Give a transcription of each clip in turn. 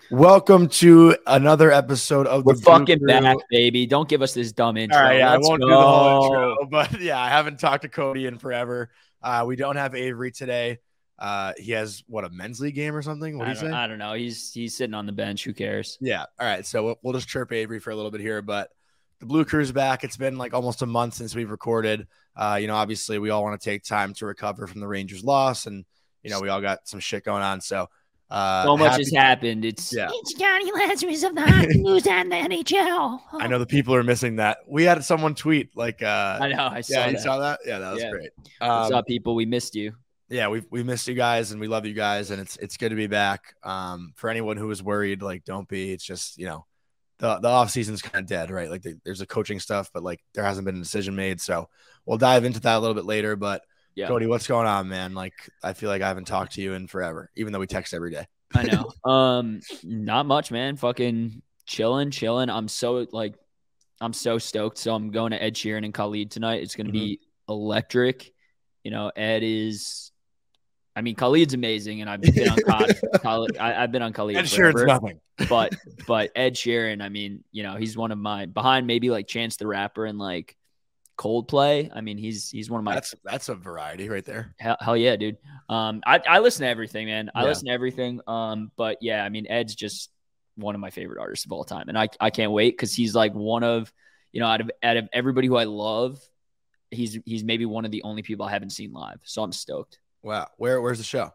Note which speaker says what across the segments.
Speaker 1: Welcome to another episode of
Speaker 2: We're
Speaker 1: the
Speaker 2: fucking
Speaker 1: Blue Crew.
Speaker 2: back, baby. Don't give us this dumb intro.
Speaker 1: All right, yeah,
Speaker 2: Let's
Speaker 1: I won't
Speaker 2: go.
Speaker 1: do the whole intro, but yeah, I haven't talked to Cody in forever. We don't have Avery today. He has a men's league game or something? What do you say?
Speaker 2: I don't know. He's sitting on the bench. Who cares?
Speaker 1: Yeah. All right. So we'll just chirp Avery for a little bit here, but the Blue Crew's back. It's been like almost a month since we've recorded. Obviously we all want to take time to recover from the Rangers loss, and we all got some shit going on. So
Speaker 2: much has happened. It's
Speaker 3: Johnny Lazarus of the hockey news and the NHL.
Speaker 1: I know the people are missing that. We had someone tweet like
Speaker 2: I know. I saw
Speaker 1: yeah,
Speaker 2: that.
Speaker 1: you saw that? Yeah, that was great.
Speaker 2: What's up, people? We missed you.
Speaker 1: Yeah, we missed you guys and we love you guys, and it's good to be back. For anyone who was worried, like, don't be. It's just the off season's kind of dead, right? Like there's a coaching stuff, but like there hasn't been a decision made. So we'll dive into that a little bit later. But yeah. Cody, what's going on, man? Like I feel like I haven't talked to you in forever, even though we text every day.
Speaker 2: I know. Not much, man. Fucking chilling. I'm so stoked. So I'm going to Ed Sheeran and Khalid tonight. It's gonna be electric. Ed is. I mean, Khalid's amazing, and I've been on Khalid. I've been on Khalid.
Speaker 1: Ed Sheeran's nothing.
Speaker 2: But Ed Sheeran, I mean, he's one of my behind maybe like Chance the Rapper and like Coldplay. I mean, he's one of my.
Speaker 1: That's a variety right there.
Speaker 2: Hell yeah, dude. I listen to everything, man. I listen to everything. But yeah, I mean, Ed's just one of my favorite artists of all time, and I can't wait because he's like one of out of everybody who I love, he's maybe one of the only people I haven't seen live. So I'm stoked.
Speaker 1: Wow. Where's the show?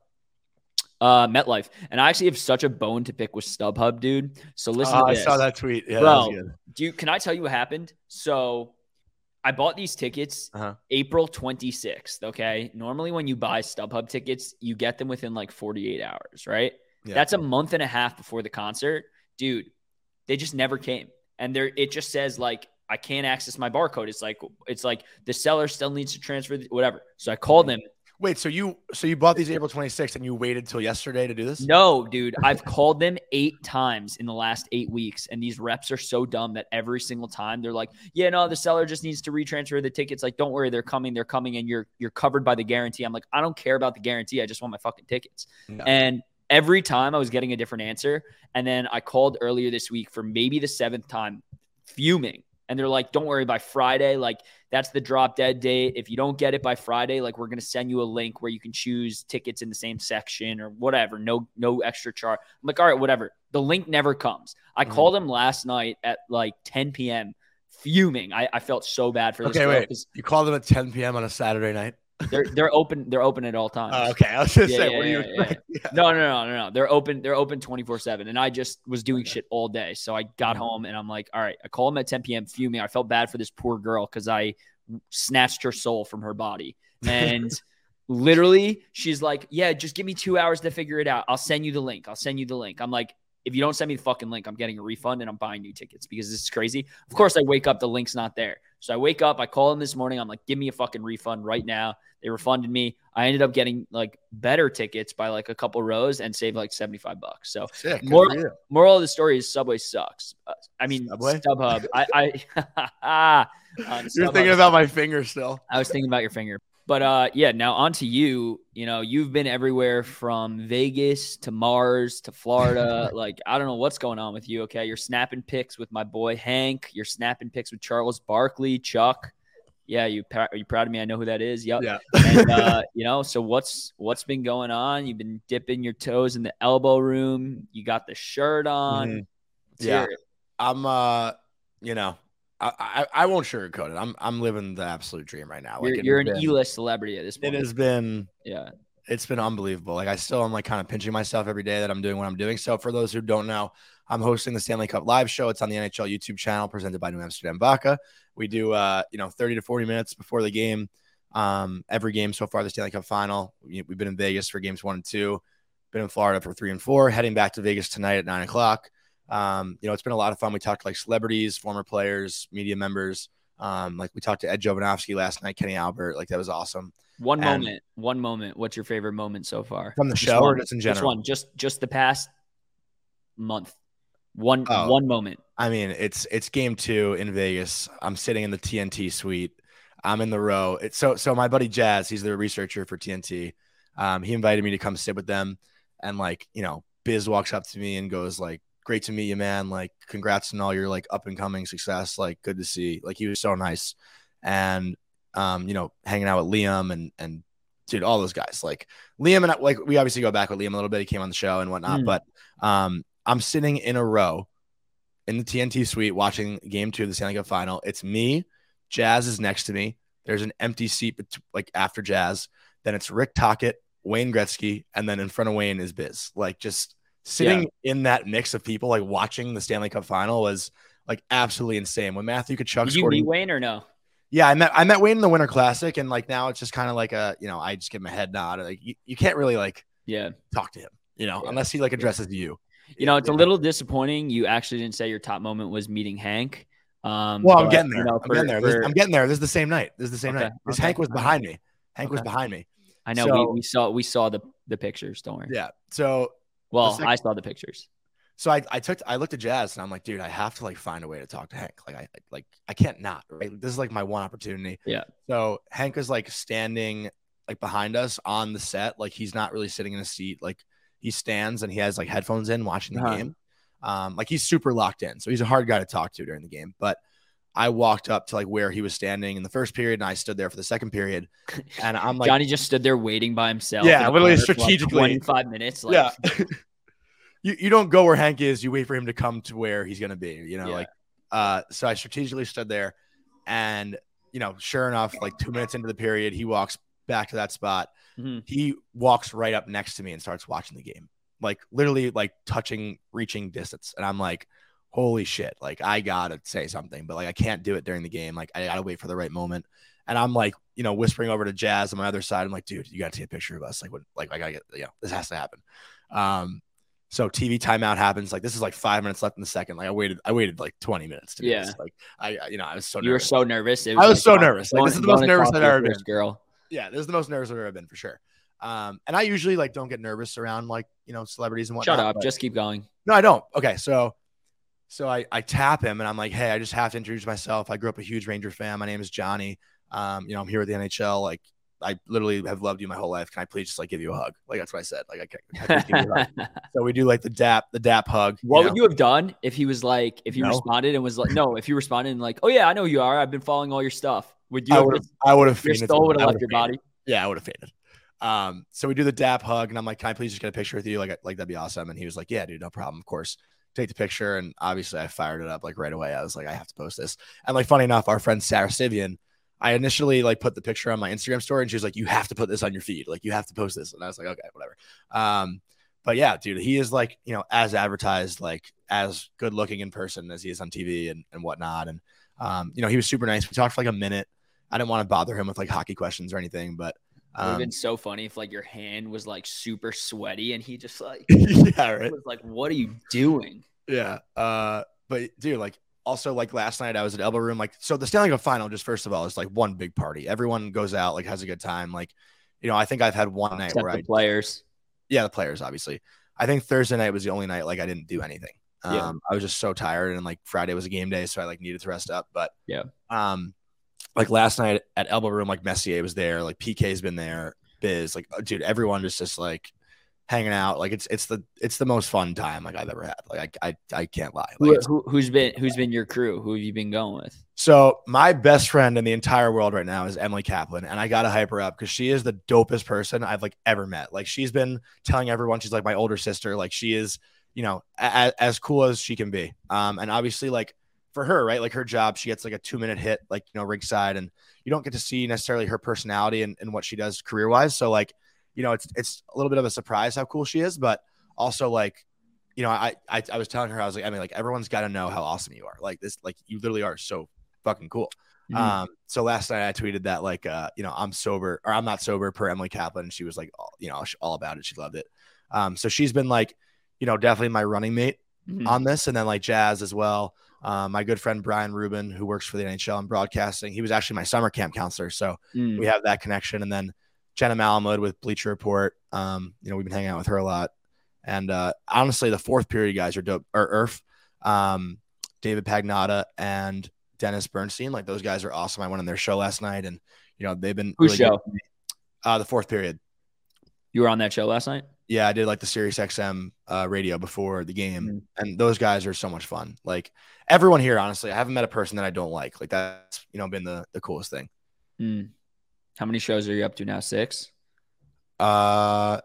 Speaker 2: MetLife. And I actually have such a bone to pick with StubHub, dude. So listen to this.
Speaker 1: I saw that tweet. Yeah,
Speaker 2: bro,
Speaker 1: that was good.
Speaker 2: Can I tell you what happened? So I bought these tickets April 26th, okay? Normally when you buy StubHub tickets, you get them within like 48 hours, right? Yeah. That's a month and a half before the concert. Dude, they just never came. And it just says like, I can't access my barcode. It's like the seller still needs to transfer whatever. So I called them.
Speaker 1: Wait, so you bought these April 26th and you waited till yesterday to do this?
Speaker 2: No, dude. I've called them 8 times in the last 8 weeks, and these reps are so dumb that every single time they're like, yeah, no, the seller just needs to retransfer the tickets. Like, don't worry, they're coming, and you're covered by the guarantee. I'm like, I don't care about the guarantee. I just want my fucking tickets. No. And every time I was getting a different answer, and then I called earlier this week for maybe the 7th time, fuming. And they're like, don't worry, by Friday, like that's the drop dead date. If you don't get it by Friday, like we're going to send you a link where you can choose tickets in the same section or whatever. No extra charge. I'm like, all right, whatever. The link never comes. I called them last night at like 10 p.m. fuming. I felt so bad for this.
Speaker 1: Okay, wait. You called them at 10 p.m. on a Saturday night?
Speaker 2: They're open at all times.
Speaker 1: Okay. I was going to say, what do you expect?
Speaker 2: Yeah. No. They're open 24/7. And I just was doing shit all day. So I got home and I'm like, all right, I call them at 10 p.m. fuming. I felt bad for this poor girl because I snatched her soul from her body. And literally she's like, yeah, just give me 2 hours to figure it out. I'll send you the link. I'm like, if you don't send me the fucking link, I'm getting a refund and I'm buying new tickets because this is crazy. Of course, I wake up, the link's not there. So I wake up, I call them this morning. I'm like, give me a fucking refund right now. They refunded me. I ended up getting like better tickets by like a couple rows and saved like $75. So moral of the story is Subway sucks. I mean, Subway? StubHub.
Speaker 1: You're thinking about my finger still.
Speaker 2: I was thinking about your finger. But now on to you. You've been everywhere from Vegas to Mars to Florida. Like, I don't know what's going on with you, okay? You're snapping pics with my boy Hank. You're snapping pics with Charles Barkley, Chuck. Yeah, are you proud of me? I know who that is. Yep.
Speaker 1: Yeah.
Speaker 2: And, so what's been going on? You've been dipping your toes in the elbow room. You got the shirt on.
Speaker 1: Mm-hmm. Yeah. I'm, I won't sugarcoat it. I'm living the absolute dream right now. Like
Speaker 2: you're an E-list celebrity at this point.
Speaker 1: It has been,
Speaker 2: yeah,
Speaker 1: it's been unbelievable. Like I still am like kind of pinching myself every day that I'm doing what I'm doing. So for those who don't know, I'm hosting the Stanley Cup live show. It's on the NHL YouTube channel presented by New Amsterdam Vodka. We do, 30 to 40 minutes before the game. Every game so far, the Stanley Cup final. We've been in Vegas for games 1 and 2, been in Florida for 3 and 4, heading back to Vegas tonight at 9:00. It's been a lot of fun. We talked to like celebrities, former players, media members. Like we talked to Ed Jovanovski last night, Kenny Albert. Like that was awesome.
Speaker 2: One moment. What's your favorite moment so far
Speaker 1: from the show or just in general?
Speaker 2: Just the past month. One moment.
Speaker 1: I mean, it's game 2 in Vegas. I'm sitting in the TNT suite. I'm in the row. So my buddy Jazz, he's the researcher for TNT. He invited me to come sit with them and Biz walks up to me and goes like, "Great to meet you, man. Like, congrats on all your like up and coming success. Like, good to see." Like, he was so nice, and hanging out with Liam and dude, all those guys. Like Liam and I, like we obviously go back with Liam a little bit. He came on the show and whatnot, but I'm sitting in a row in the TNT suite watching Game 2 of the Stanley Cup Final. It's me. Jazz is next to me. There's an empty seat like after Jazz. Then it's Rick Tocchet, Wayne Gretzky, and then in front of Wayne is Biz. Like just sitting in that mix of people, like watching the Stanley Cup Final was like absolutely insane. When Matthew Tkachuk
Speaker 2: Did you meet Wayne or no?
Speaker 1: Yeah, I met Wayne in the Winter Classic, and like now it's just kind of like I just give him a head nod. Like you can't really like talk to him, unless he like addresses you.
Speaker 2: It's a little disappointing. You actually didn't say your top moment was meeting Hank.
Speaker 1: I'm getting there. I'm getting there. This is the same night. Night. Because Hank was behind me. Was behind me.
Speaker 2: I know. So, we saw the pictures. Don't worry.
Speaker 1: Yeah. So
Speaker 2: I saw the pictures.
Speaker 1: So I looked at Jazz and I'm like, dude, I have to like find a way to talk to Hank. Like I can't not, right? This is like my one opportunity.
Speaker 2: Yeah.
Speaker 1: So Hank is like standing like behind us on the set. Like he's not really sitting in a seat. Like he stands and he has like headphones in watching the game. Like he's super locked in. So he's a hard guy to talk to during the game. But I walked up to like where he was standing in the first period and I stood there for the second period. And I'm like,
Speaker 2: Johnny just stood there waiting by himself.
Speaker 1: Yeah, literally strategically.
Speaker 2: Like 25 minutes. Like,
Speaker 1: yeah. You don't go where Hank is. You wait for him to come to where he's going to be, so I strategically stood there and, sure enough, like 2 minutes into the period, he walks back to that spot.
Speaker 2: Mm-hmm.
Speaker 1: He walks right up next to me and starts watching the game, like literally like reaching distance. And I'm like, holy shit. Like I got to say something, but like, I can't do it during the game. Like I got to wait for the right moment. And I'm like, whispering over to Jazz on my other side. I'm like, dude, you got to take a picture of us. Like, I gotta get, this has to happen. So TV timeout happens. Like this is like 5 minutes left in the second. Like I waited like 20 minutes to do this. Like I was so nervous.
Speaker 2: You were so nervous.
Speaker 1: I was so nervous. Like this is the most nervous I've ever been.
Speaker 2: Girl.
Speaker 1: Yeah, this is the most nervous I've ever been for sure. And I usually like don't get nervous around like celebrities and whatnot.
Speaker 2: Shut up. Just keep going.
Speaker 1: No, I don't. Okay, so I tap him and I'm like, hey, I just have to introduce myself. I grew up a huge Ranger fan. My name is Johnny. I'm here at the NHL. Like I literally have loved you my whole life. Can I please just like give you a hug? Like that's what I said. Like I can't give you a hug. So we do like the dap hug.
Speaker 2: What would you have done if he was like, if you responded and was like, no, if you responded and like, oh yeah, I know who you are. I've been following all your stuff. Would you?
Speaker 1: I would have fainted.
Speaker 2: Your soul would have left your body.
Speaker 1: Yeah, I would have fainted. So we do the dap hug and I'm like, can I please just get a picture with you? Like that'd be awesome. And he was like, yeah, dude, no problem. Of course. Take the picture. And obviously I fired it up like right away. I was like, I have to post this. And like, funny enough, our friend Sarah Sivian, I initially like put the picture on my Instagram story and she was like, you have to put this on your feed. Like you have to post this. And I was like, okay, whatever. But yeah, dude, he is like, as advertised, like as good looking in person as he is on TV and whatnot. And, he was super nice. We talked for like a minute. I didn't want to bother him with like hockey questions or anything, but
Speaker 2: it would have been so funny if like your hand was like super sweaty and he just like,
Speaker 1: yeah, right.
Speaker 2: Was like, what are you doing?
Speaker 1: Yeah. But dude, like, also, like last night, I was at Elbow Room. Like, so the Stanley Cup Final, just first of all, is like one big party. Everyone goes out, like, has a good time. Like, I think I've had one night
Speaker 2: Except
Speaker 1: where
Speaker 2: the players.
Speaker 1: Yeah, the players, obviously. I think Thursday night was the only night like I didn't do anything.
Speaker 2: Yeah.
Speaker 1: I was just so tired, and like Friday was a game day, so I like needed to rest up. But
Speaker 2: yeah,
Speaker 1: like last night at Elbow Room, like Messier was there, like PK's been there, Biz, like dude, everyone just like hanging out. Like it's the most fun time like I've ever had. Like I can't lie. Like,
Speaker 2: who's been your crew? Who have you been going with?
Speaker 1: So my best friend in the entire world right now is Emily Kaplan, and I gotta hype her up because she is the dopest person I've like ever met. Like she's been telling everyone she's like my older sister. Like she is, as cool as she can be. And obviously like for her, right, like her job, she gets like a 2-minute hit, like ringside, and you don't get to see necessarily her personality and what she does career wise. So like, it's a little bit of a surprise how cool she is, but also like, I was telling her, I was like, I mean, like everyone's got to know how awesome you are. Like this, like you literally are so fucking cool.
Speaker 2: Mm-hmm.
Speaker 1: So last night I tweeted that like, I'm sober or I'm not sober per Emily Kaplan. And she was like, all about it. She loved it. So she's been like, definitely my running mate on this. And then like Jazz as well. My good friend, Brian Rubin, who works for the NHL and broadcasting, he was actually my summer camp counselor. So we have that connection. And then Jenna Malamud with Bleacher Report. We've been hanging out with her a lot. And honestly, the fourth period guys are dope. Or Irf, David Pagnotta, and Dennis Bernstein. Like those guys are awesome. I went on their show last night, and they've been
Speaker 2: Whose show?
Speaker 1: The fourth period.
Speaker 2: You were on that show last night?
Speaker 1: Yeah, I did like the Sirius XM radio before the game, and those guys are so much fun. Like everyone here, honestly, I haven't met a person that I don't like. Like that's been the coolest thing.
Speaker 2: How many shows are you up to now? 6?
Speaker 1: Oh,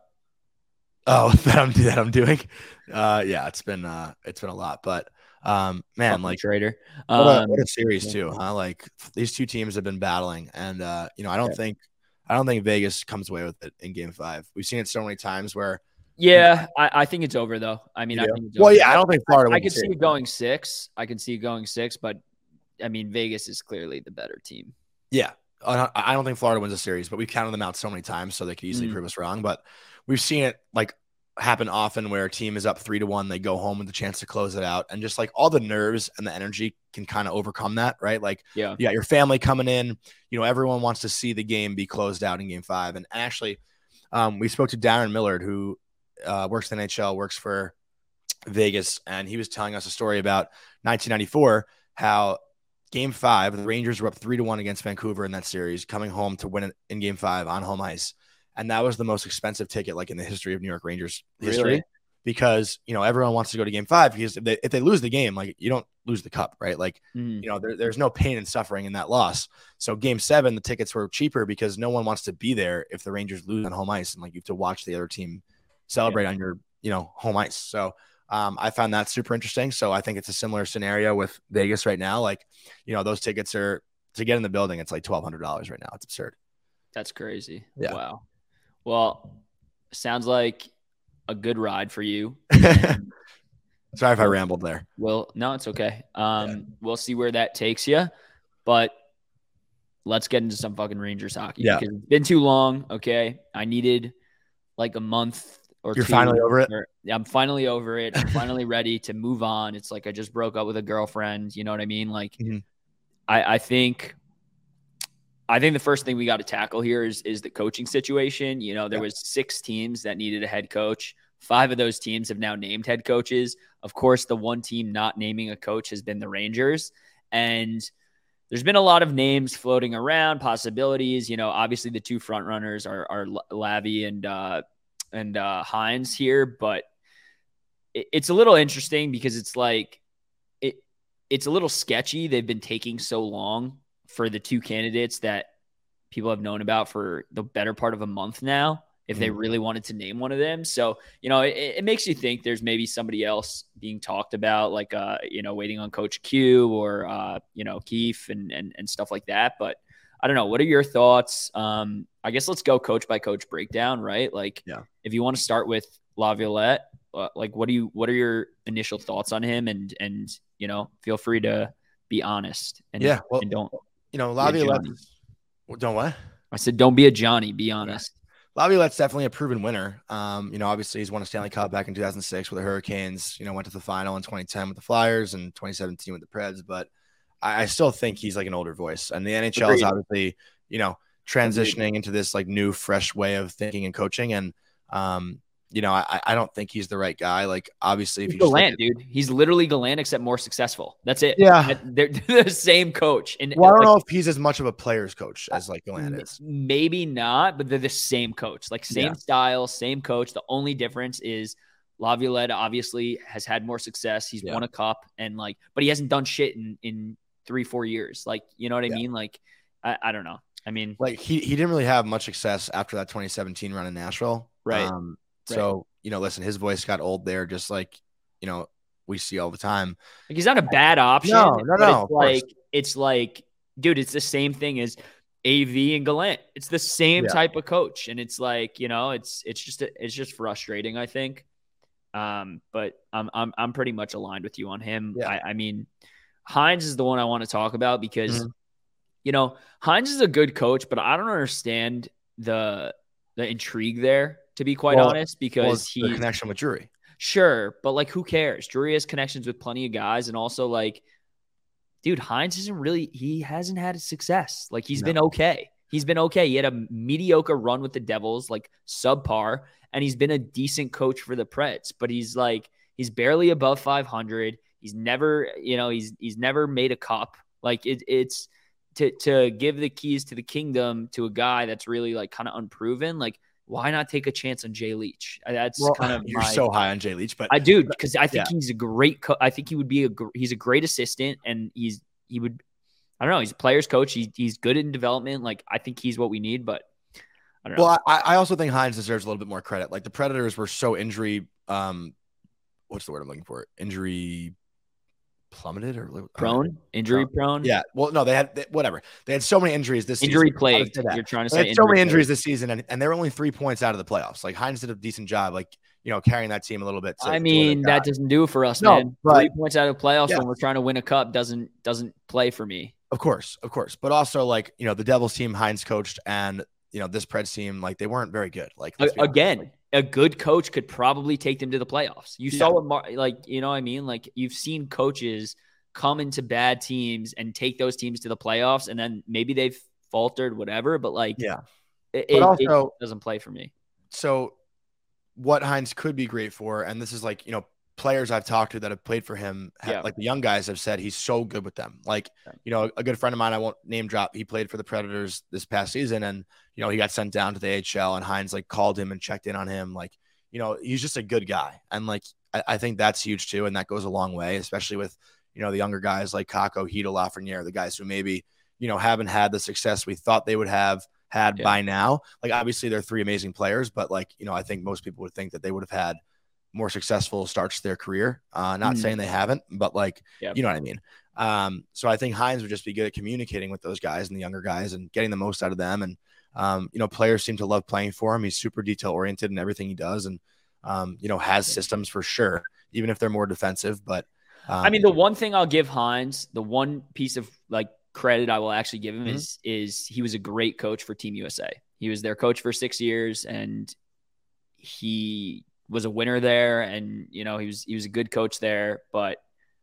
Speaker 1: that I'm doing. Yeah, it's been a lot, but man, like
Speaker 2: trader.
Speaker 1: What a series too, huh? Like these two teams have been battling, and I don't think Vegas comes away with it in Game 5. We've seen it so many times where.
Speaker 2: Yeah, I think it's over though. I mean, I think it's over.
Speaker 1: Well, yeah, I don't think Florida.
Speaker 2: I could see it going 6. I can see it going 6, but I mean, Vegas is clearly the better team.
Speaker 1: Yeah, I don't think Florida wins a series, but we've counted them out so many times, so they could easily prove us wrong. But we've seen it like happen often where a team is up 3-1, they go home with the chance to close it out, and just like all the nerves and the energy can kind of overcome that, right? Like, you got your family coming in, everyone wants to see the game be closed out in Game 5. And actually, we spoke to Darren Millard, who works in the NHL, works for Vegas, and he was telling us a story about 1994, how Game 5, the Rangers were up 3-1 against Vancouver in that series, coming home to win it in Game 5 on home ice. And that was the most expensive ticket, like in the history of New York Rangers history, because, everyone wants to go to Game 5 because if they lose the game, like you don't lose the cup, right? Like, there's no pain and suffering in that loss. So Game 7, the tickets were cheaper because no one wants to be there if the Rangers lose on home ice, and like you have to watch the other team celebrate on your, home ice. So I found that super interesting. So I think it's a similar scenario with Vegas right now. Like, those tickets are, to get in the building, it's like $1,200 right now. It's absurd.
Speaker 2: That's crazy.
Speaker 1: Yeah.
Speaker 2: Wow. Well, sounds like a good ride for you.
Speaker 1: Sorry if I rambled there.
Speaker 2: Well, no, it's okay. We'll see where that takes you, but let's get into some fucking Rangers hockey.
Speaker 1: Yeah.
Speaker 2: Because it's been too long. Okay. I needed like a month or
Speaker 1: You're
Speaker 2: 2.
Speaker 1: finally over it?
Speaker 2: I'm finally over it. I'm finally ready to move on. It's like I just broke up with a girlfriend. You know what I mean? Like, I think the first thing we got to tackle here is the coaching situation. There was 6 teams that needed a head coach. 5 of those teams have now named head coaches. Of course, the one team not naming a coach has been the Rangers. And there's been a lot of names floating around, possibilities. Obviously the 2 front runners are Lavi and Hines here, but it's a little interesting because it's like it's a little sketchy. They've been taking so long for the 2 candidates that people have known about for the better part of a month now, if they really wanted to name one of them. So, it makes you think there's maybe somebody else being talked about, like, waiting on Coach Q or, Keefe and stuff like that. But I don't know. What are your thoughts? I guess let's go coach by coach breakdown, right? Like, if you want to start with Laviolette, like, what are your initial thoughts on him? And feel free to be honest. And don't.
Speaker 1: Laviolette. Don't what?
Speaker 2: I said, don't be a Johnny. Be honest.
Speaker 1: Laviolette's definitely a proven winner. Obviously he's won a Stanley Cup back in 2006 with the Hurricanes. Went to the final in 2010 with the Flyers and 2017 with the Preds. But I still think he's like an older voice. And the NHL is obviously, transitioning into this like new, fresh way of thinking and coaching. And I don't think he's the right guy. Like, obviously, if
Speaker 2: he's Gallant, dude, he's literally Gallant except more successful. That's it.
Speaker 1: Yeah,
Speaker 2: they're the same coach. And
Speaker 1: I don't know if he's as much of a player's coach as like Gallant is.
Speaker 2: Maybe not, but they're the same coach, like same style, same coach. The only difference is Laviolette obviously has had more success. He's won a cup but he hasn't done shit in 3-4 years. Like, you know what I mean? Like, I don't know. I mean,
Speaker 1: like he didn't really have much success after that 2017 run in Nashville,
Speaker 2: right?
Speaker 1: So, listen, his voice got old there, just like, we see all the time.
Speaker 2: Like, he's not a bad option.
Speaker 1: No.
Speaker 2: It's like, dude, it's the same thing as AV and Gallant. It's the same type of coach. And it's like, it's just frustrating, I think. But I'm pretty much aligned with you on him.
Speaker 1: Yeah.
Speaker 2: I mean, Hines is the one I want to talk about because, Hines is a good coach, but I don't understand the intrigue there, to be quite honest, because
Speaker 1: he's the connection with Drury.
Speaker 2: Sure. But like, who cares? Drury has connections with plenty of guys. And also, like, dude, Hines he hasn't had a success. Like, he's been okay. He's been okay. He had a mediocre run with the Devils, like subpar, and he's been a decent coach for the Preds, but he's barely above 500. He's never, he's never made a cup. Like, it's to give the keys to the kingdom to a guy that's really like kind of unproven. Like, why not take a chance on Jay Leach? That's kind of
Speaker 1: you're so high on Jay Leach, but
Speaker 2: I do, because I think he's a great I think he would be he's a great assistant, and he would, I don't know, he's a player's coach. He's good in development. Like, I think he's what we need, but I don't know.
Speaker 1: Well, I also think Hines deserves a little bit more credit. Like, the Predators were so injury, what's the word I'm looking for? Injury plummeted or
Speaker 2: injury prone.
Speaker 1: Yeah. Well, no, they had whatever. They had so many injuries this
Speaker 2: injury
Speaker 1: season.
Speaker 2: Plagued. You're trying to say
Speaker 1: they had so many injuries this season, and they were only 3 points out of the playoffs. Like, Hines did a decent job, like, carrying that team a little bit.
Speaker 2: I mean, that doesn't do it for us, man.
Speaker 1: But
Speaker 2: 3 points out of the playoffs when we're trying to win a cup doesn't play for me.
Speaker 1: Of course. But also, like, the Devils team Hines coached, and this Preds team, like, they weren't very good. Like,
Speaker 2: again, a good coach could probably take them to the playoffs. You saw what, like, you know what I mean? Like, you've seen coaches come into bad teams and take those teams to the playoffs, and then maybe they've faltered, whatever. But like, it doesn't play for me.
Speaker 1: So what Hines could be great for, and this is like, players I've talked to that have played for him, like the young guys have said he's so good with them. Like, a good friend of mine, I won't name drop, he played for the Predators this past season, and, he got sent down to the AHL, and Hines like called him and checked in on him. Like, he's just a good guy. And like, I think that's huge too. And that goes a long way, especially with, the younger guys like Kakko, Hito, Lafreniere, the guys who maybe, haven't had the success we thought they would have had by now. Like, obviously they're 3 amazing players, but like, I think most people would think that they would have had more successful starts to their career. Not saying they haven't, but like, you know what I mean? So I think Hines would just be good at communicating with those guys and the younger guys and getting the most out of them. And, players seem to love playing for him. He's super detail oriented in everything he does. And, has systems for sure, even if they're more defensive. But
Speaker 2: I mean, the one thing I'll give Hines, the one piece of like credit I will actually give him is he was a great coach for Team USA. He was their coach for 6 years, and he was a winner there. And, he was a good coach there, but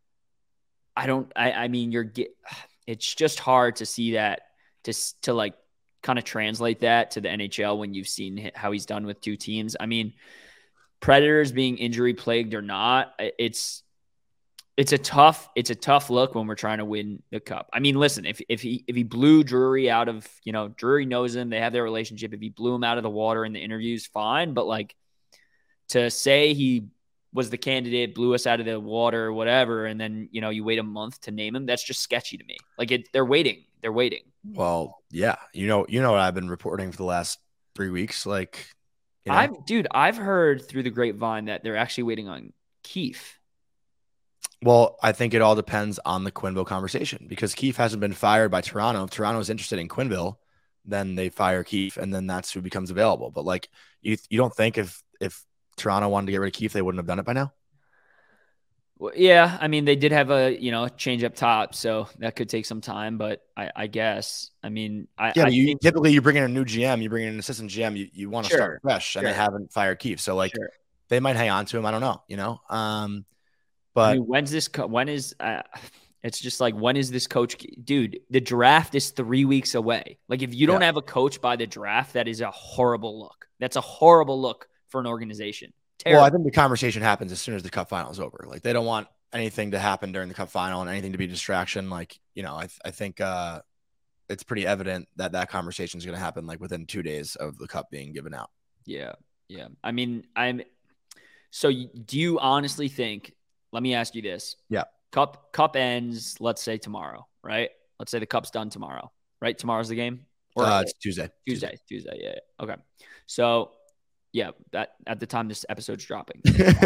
Speaker 2: I mean, it's just hard to see that to like kind of translate that to the NHL when you've seen how he's done with 2 teams. I mean, Predators being injury plagued or not, it's a tough look when we're trying to win the cup. I mean, listen, if he blew Drury out of, Drury knows him, they have their relationship. If he blew him out of the water in the interviews, fine. But like, to say he was the candidate, blew us out of the water or whatever, and then, you wait a month to name him, that's just sketchy to me. Like, they're waiting.
Speaker 1: Well, yeah. What I've been reporting for the last 3 weeks. Like,
Speaker 2: I've heard through the grapevine that they're actually waiting on Keefe.
Speaker 1: Well, I think it all depends on the Quenneville conversation, because Keefe hasn't been fired by Toronto. If Toronto is interested in Quenneville, then they fire Keefe, and then that's who becomes available. But like, you don't think if Toronto wanted to get rid of Keefe, they wouldn't have done it by now?
Speaker 2: Well, yeah, I mean, they did have a change up top, so that could take some time. But I guess, I mean,
Speaker 1: typically you bring in a new GM, you bring in an assistant GM, you want to start fresh, and they haven't fired Keefe, so like they might hang on to him. I don't know, but
Speaker 2: I mean, it's just like, when is this coach? Dude, the draft is 3 weeks away. Like, if you don't have a coach by the draft, that is a horrible look. That's a horrible look for an organization. Terrible.
Speaker 1: Well, I think the conversation happens as soon as the cup final is over. Like, they don't want anything to happen during the cup final and anything to be a distraction. Like, I think it's pretty evident that conversation is going to happen like within 2 days of the cup being given out.
Speaker 2: Yeah. I mean, so do you honestly think, let me ask you this.
Speaker 1: Yeah.
Speaker 2: Cup ends, let's say tomorrow, right? Let's say the cup's done tomorrow, right? Tomorrow's the game?
Speaker 1: It's Tuesday.
Speaker 2: Tuesday. Yeah. Okay. So, yeah, that at the time this episode's dropping.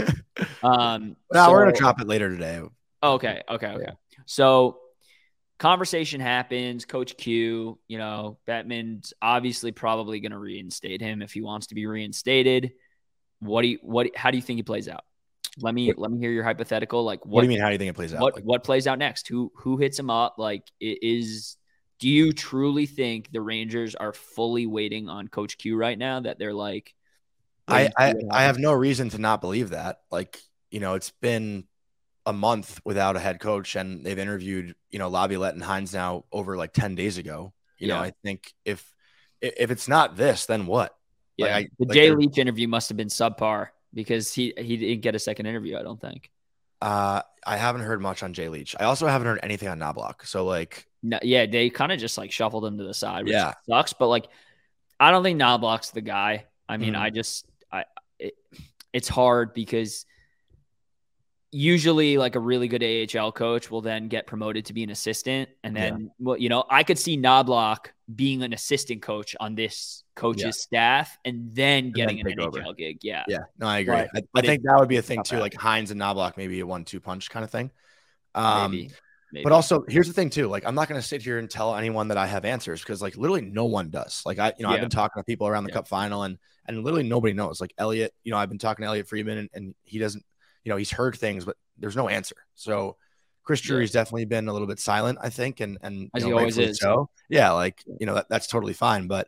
Speaker 1: No, we're going to drop it later today.
Speaker 2: Okay. So, conversation happens. Coach Q, Bettman's obviously probably going to reinstate him if he wants to be reinstated. How do you think he plays out? Let me hear your hypothetical. Like,
Speaker 1: what do you mean? How do you think it plays out?
Speaker 2: What plays out next? Who hits him up? Like, do you truly think the Rangers are fully waiting on Coach Q right now? That they're like,
Speaker 1: I have no reason to not believe that. Like, it's been a month without a head coach, and they've interviewed, Laviolette and Hines now over like 10 days ago. I think if it's not this, then what?
Speaker 2: Yeah, the Jay Leach interview must have been subpar, because he didn't get a second interview, I don't think.
Speaker 1: I haven't heard much on Jay Leach. I also haven't heard anything on Knobloch. So like,
Speaker 2: they kind of just like shuffled him to the side, which sucks. But like, I don't think Knobloch's the guy. I mean, it's hard because usually like a really good AHL coach will then get promoted to be an assistant. And then, I could see Knobloch being an assistant coach on this coach's staff and then getting an NHL gig. Yeah.
Speaker 1: Yeah. No, I agree. I think that would be a thing too. Like Hines and Knobloch, maybe a 1-2 punch kind of thing. Maybe. But also here's the thing too. Like, I'm not going to sit here and tell anyone that I have answers because like literally no one does. Like I've been talking to people around the Cup final and literally nobody knows. Like Elliot, I've been talking to Elliot Friedman and he doesn't, he's heard things, but there's no answer. So Chris Drury's definitely been a little bit silent, I think. And
Speaker 2: as he always is.
Speaker 1: So yeah, like, that's totally fine. But,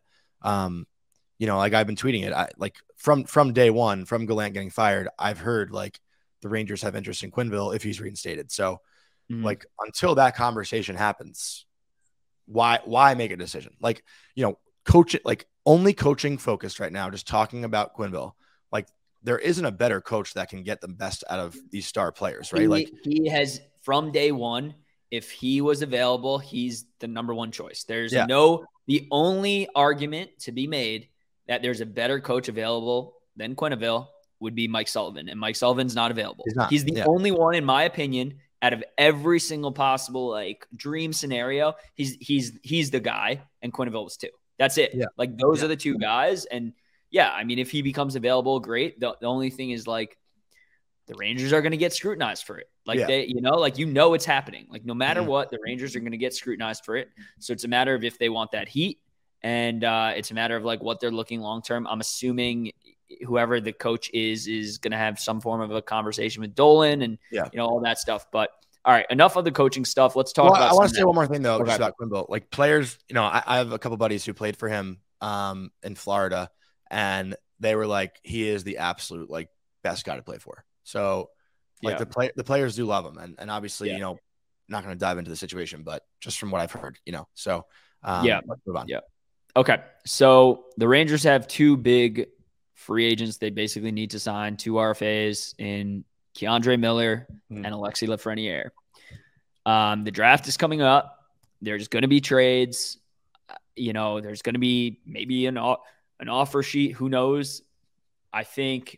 Speaker 1: like I've been tweeting it. Like from day one, from Gallant getting fired, I've heard like the Rangers have interest in Quenneville if he's reinstated. So like until that conversation happens, why make a decision? Like, coach it, like only coaching focused right now, just talking about Quenneville. Like there isn't a better coach that can get the best out of these star players, right?
Speaker 2: He has from day one, if he was available, he's the number one choice. There's the only argument to be made that there's a better coach available than Quenneville would be Mike Sullivan. And Mike Sullivan's not available. He's the only one, in my opinion, out of every single possible like dream scenario, he's the guy, and Quenneville was too. That's it. Yeah. Like those are the two guys. And I mean, if he becomes available, great. The only thing is like the Rangers are going to get scrutinized for it. Like it's happening. Like no matter what, the Rangers are going to get scrutinized for it. So it's a matter of if they want that heat, and it's a matter of like what they're looking long term. I'm assuming whoever the coach is going to have some form of a conversation with Dolan and all that stuff. But all right, enough of the coaching stuff. Let's talk about.
Speaker 1: I want to say one more thing though, just about Quenneville. Like players, I have a couple buddies who played for him in Florida, and they were like, he is the absolute like best guy to play for. So like the players do love him, and obviously not going to dive into the situation, but just from what I've heard, So let's move on. Yeah.
Speaker 2: Okay, so the Rangers have two big free agents they basically need to sign, 2 RFAs in Keandre Miller and Alexis Lafreniere. The draft is coming up. There's going to be trades. There's going to be maybe an offer sheet. Who knows? I think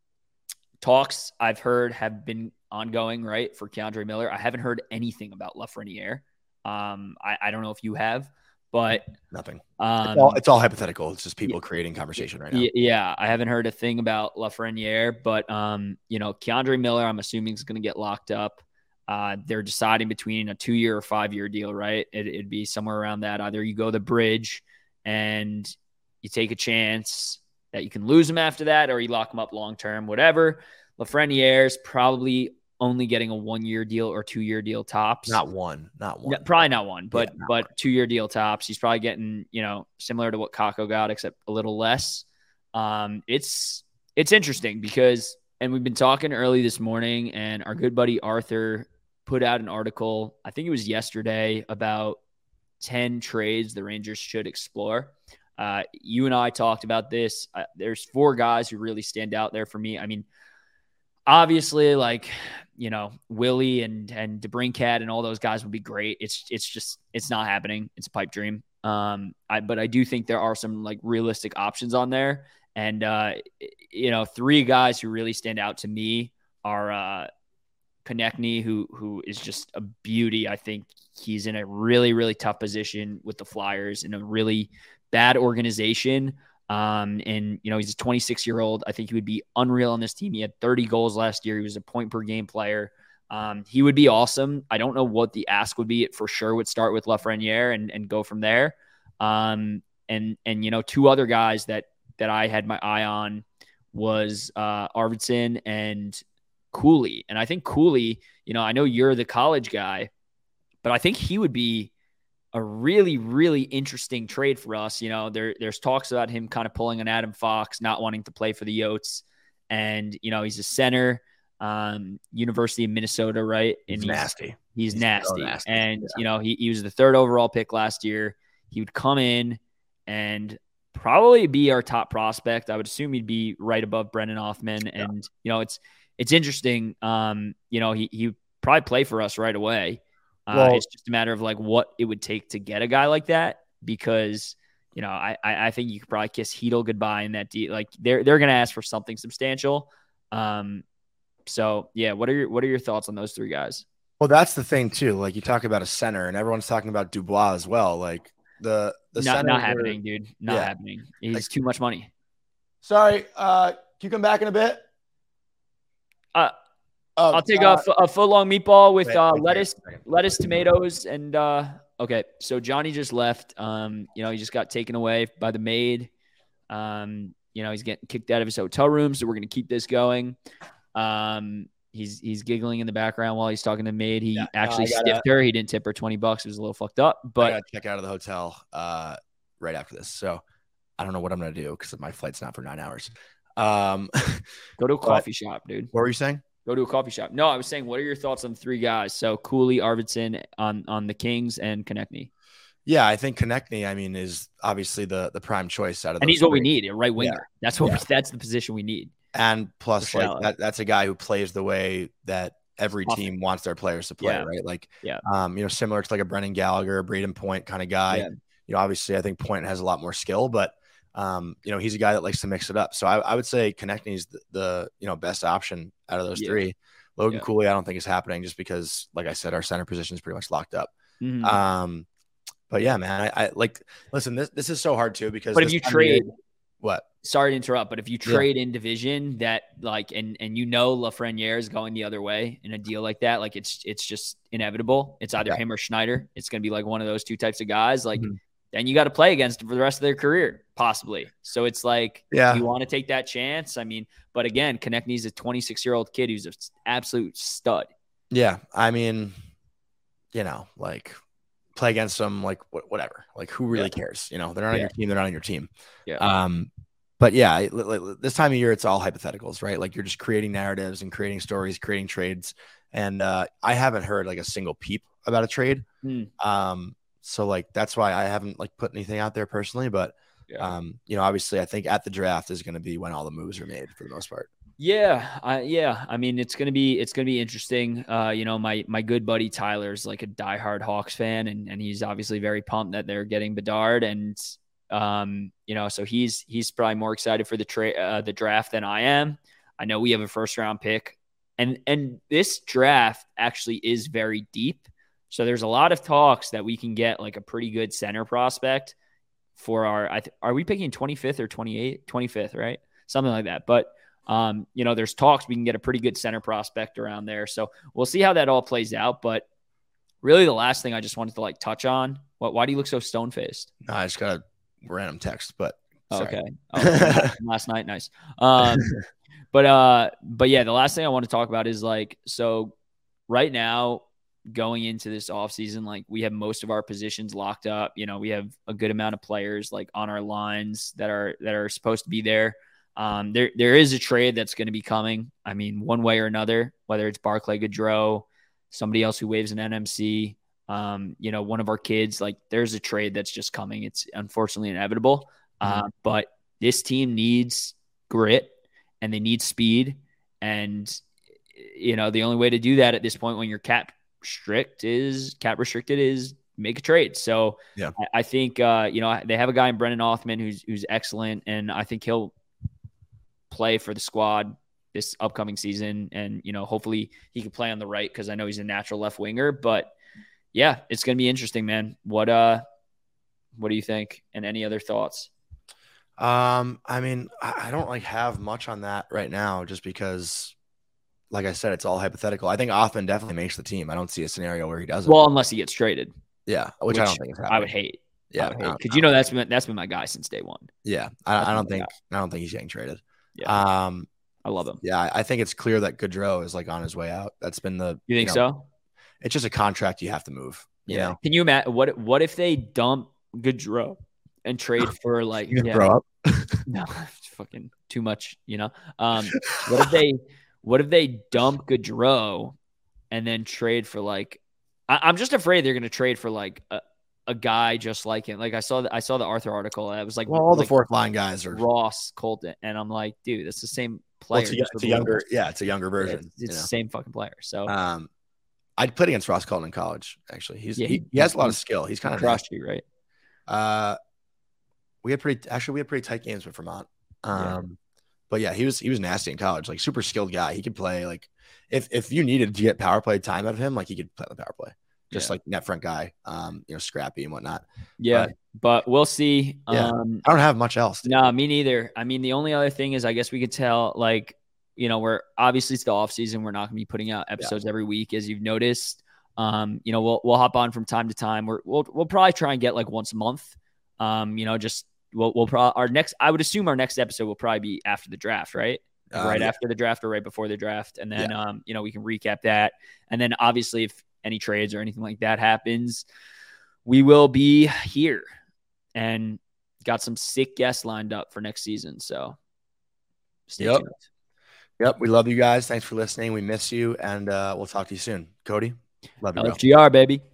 Speaker 2: talks I've heard have been ongoing, right, for Keandre Miller. I haven't heard anything about Lafreniere. I don't know if you have. But
Speaker 1: nothing. It's all hypothetical. It's just people creating conversation right now.
Speaker 2: Yeah, I haven't heard a thing about Lafreniere, but Keandre Miller, I'm assuming is going to get locked up. They're deciding between a 2-year or 5-year deal, right? It'd be somewhere around that. Either you go the bridge and you take a chance that you can lose him after that, or you lock him up long term, whatever. Lafreniere is probably only getting a 1-year deal or 2-year deal tops.
Speaker 1: Not one.
Speaker 2: Probably not one, but 2-year deal tops. He's probably getting, similar to what Kakko got, except a little less. It's interesting because, and we've been talking early this morning, and our good buddy Arthur put out an article, I think it was yesterday, about 10 trades the Rangers should explore. You and I talked about this. There's 4 guys who really stand out there for me. I mean, obviously, like, Willie and DeBrincat and all those guys would be great. It's not happening. It's a pipe dream. But I do think there are some like realistic options on there. And, 3 guys who really stand out to me are Konechny, who is just a beauty. I think he's in a really, really tough position with the Flyers in a really bad organization. And he's a 26-year-old. I think he would be unreal on this team. He had 30 goals last year. He was a point per game player. He would be awesome. I don't know what the ask would be. It for sure would start with Lafreniere and go from there. And 2 other guys that I had my eye on was Arvidsson and Cooley. And I think Cooley, I know you're the college guy, but I think he would be a really, really interesting trade for us. There's talks about him kind of pulling an Adam Fox, not wanting to play for the Yotes. And, he's a center, University of Minnesota, right? And
Speaker 1: he's nasty.
Speaker 2: He's nasty. So nasty. And, he was the 3rd overall pick last year. He would come in and probably be our top prospect. I would assume he'd be right above Brennan Hoffman. And, it's interesting. He would probably play for us right away. It's just a matter of like what it would take to get a guy like that, because I think you could probably kiss Heedle goodbye in that deal. Like they're going to ask for something substantial. So yeah, what are your thoughts on those three guys?
Speaker 1: Well, that's the thing too. Like you talk about a center, and everyone's talking about Dubois as well. Like the center
Speaker 2: not happening, dude. Not happening. He's
Speaker 1: like,
Speaker 2: too much money.
Speaker 1: Sorry, can you come back in a bit?
Speaker 2: I'll take a foot long meatball with lettuce, tomatoes, and okay. So Johnny just left. He just got taken away by the maid. He's getting kicked out of his hotel room, so we're gonna keep this going. He's giggling in the background while he's talking to the maid. He actually stiffed her. He didn't tip her $20. It was a little fucked up, but
Speaker 1: I gotta check out of the hotel right after this. So I don't know what I'm gonna do because my flight's not for 9 hours.
Speaker 2: Go to a coffee shop, dude.
Speaker 1: What were you saying?
Speaker 2: Go to a coffee shop. No, I was saying, what are your thoughts on the three guys? So Cooley, Arvidsson on the Kings, and Konechny.
Speaker 1: Yeah, I think Konechny, is obviously the prime choice out of those.
Speaker 2: And he's
Speaker 1: three.
Speaker 2: what we need, a right winger.
Speaker 1: Yeah.
Speaker 2: That's the position we need.
Speaker 1: And plus, that's a guy who plays the way that every team wants their players to play, right? Like, similar to like a Brendan Gallagher, Braden Point kind of guy. Yeah. Obviously, I think Point has a lot more skill, but he's a guy that likes to mix it up. So I would say Konechny's the best option out of those three. Logan Cooley, I don't think is happening just because, like I said, our center position is pretty much locked up.
Speaker 2: Mm-hmm.
Speaker 1: But yeah, man, I like, listen, this is so hard too, because
Speaker 2: if you trade,
Speaker 1: what?
Speaker 2: Sorry to interrupt, but if you trade in division that and Lafreniere is going the other way in a deal like that, like it's just inevitable. It's either him or Schneider. It's going to be like one of those two types of guys. Like, then you got to play against him for the rest of their career, possibly. So it's like, you want to take that chance. But again, Konechny's a 26-year-old kid who's an absolute stud.
Speaker 1: Yeah. Like play against them, like whatever, like who really cares? They're not on your team. They're not on your team. Yeah. But yeah, this time of year, it's all hypotheticals, right? Like you're just creating narratives and creating stories, creating trades. And I haven't heard like a single peep about a trade. So like, that's why I haven't like put anything out there personally, but obviously I think at the draft is going to be when all the moves are made for the most part. It's going to be interesting. My good buddy Tyler's like a diehard Hawks fan, and he's obviously very pumped that they're getting Bedard, and so he's probably more excited for the draft than I am. I know we have a first round pick, and this draft actually is very deep. So there's a lot of talks that we can get like a pretty good center prospect for are we picking 25th or 28th? 25th, right? Something like that. But there's talks we can get a pretty good center prospect around there. So we'll see how that all plays out. But really the last thing I just wanted to like touch on, why do you look so stone-faced? No, I just got a random text, but
Speaker 2: sorry. Okay. Last night. Nice. But yeah, the last thing I want to talk about is like, so right now going into this offseason, like we have most of our positions locked up. We have a good amount of players like on our lines that are supposed to be there. There is a trade that's going to be coming. One way or another, whether it's Barclay Goodrow, somebody else who waves an NMC, one of our kids, like there's a trade that's just coming. It's unfortunately inevitable. But this team needs grit and they need speed. And, the only way to do that at this point when you're cap restricted is make a trade. So I think, they have a guy in Brennan Othman who's excellent. And I think he'll play for the squad this upcoming season. And, hopefully he can play on the right, cause I know he's a natural left winger, but yeah, it's going to be interesting, man. What do you think? And any other thoughts?
Speaker 1: I don't like have much on that right now, just because, like I said, it's all hypothetical. I think Othman definitely makes the team. I don't see a scenario where he doesn't.
Speaker 2: Well, unless he gets traded.
Speaker 1: Yeah, which I don't think is happening.
Speaker 2: I would hate.
Speaker 1: Yeah,
Speaker 2: because that's been my guy since day one.
Speaker 1: Yeah, I don't think he's getting traded.
Speaker 2: Yeah, I love him.
Speaker 1: Yeah, I think it's clear that Goodrow is like on his way out. That's been
Speaker 2: You think so?
Speaker 1: It's just a contract you have to move.
Speaker 2: Yeah. Can you imagine what if they dump Goodrow and trade for like
Speaker 1: grow up?
Speaker 2: No, it's fucking too much. What if they dump Goodrow and then trade for like? I'm just afraid they're going to trade for like a guy just like him. Like I saw the Arthur article. And it was like
Speaker 1: all the fourth line guys are
Speaker 2: Ross, Colton, and I'm like, dude, it's the same player.
Speaker 1: It's a younger version.
Speaker 2: It's the same fucking player. So
Speaker 1: I played against Ross Colton in college. Actually, he has a lot of skill. He's kind of
Speaker 2: crushed you, right?
Speaker 1: we had pretty tight games with Vermont.
Speaker 2: Yeah.
Speaker 1: But yeah, he was nasty in college, like super skilled guy. He could play like if you needed to get power play time out of him, like he could play the power play, just like net front guy, scrappy and whatnot.
Speaker 2: Yeah, but we'll see.
Speaker 1: Yeah, I don't have much else.
Speaker 2: No, me neither. I mean, the only other thing is I guess we could tell, like, we're obviously it's the off season. We're not going to be putting out episodes every week, as you've noticed. We'll hop on from time to time. We'll probably try and get like once a month. We'll probably I would assume our next episode will probably be after the draft, right? After the draft or right before the draft. And then, we can recap that. And then obviously if any trades or anything like that happens, we will be here and got some sick guests lined up for next season. So stay tuned.
Speaker 1: Yep. We love you guys. Thanks for listening. We miss you. And we'll talk to you soon. Cody, love you, bro.
Speaker 2: LFGR, baby.